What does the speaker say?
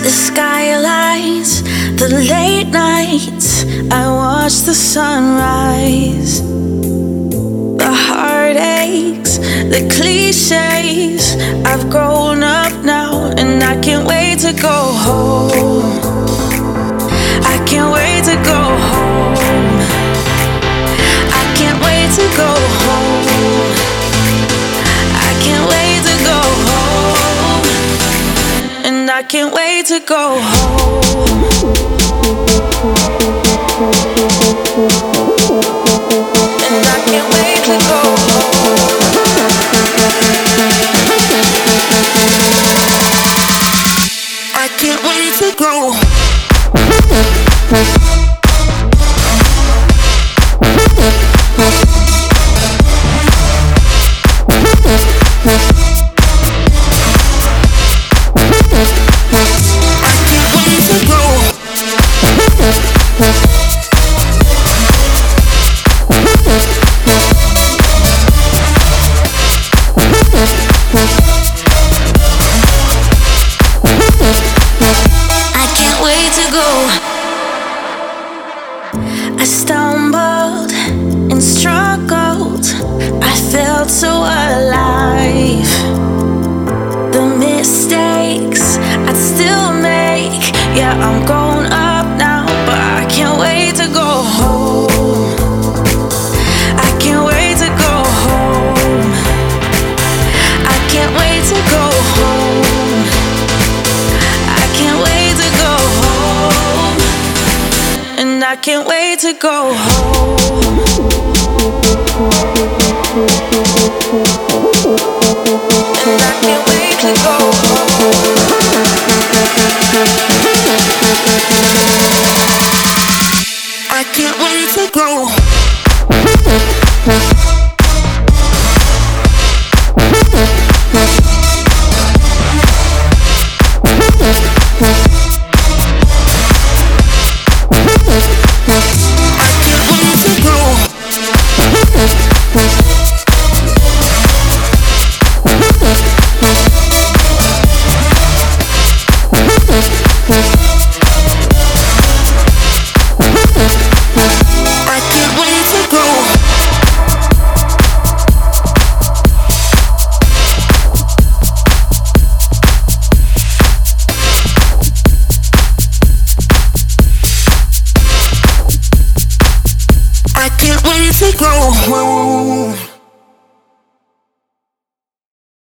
The skylines, the late nights, I watch the sunrise. The heartaches, the cliches, I've grown up now and I can't wait to go home. I can't wait to go home. I can't wait to go home. I can't wait to go home. And I can't wait to go home. And I can't wait to go home. I can't wait to go. I stumbled and struggled, I felt so alive. The mistakes I'd still make, yeah, I'm grown up now, but I can't wait to go home. I can't wait to go home. I can't wait to go home. I can't wait to go home. And I can't wait to go home.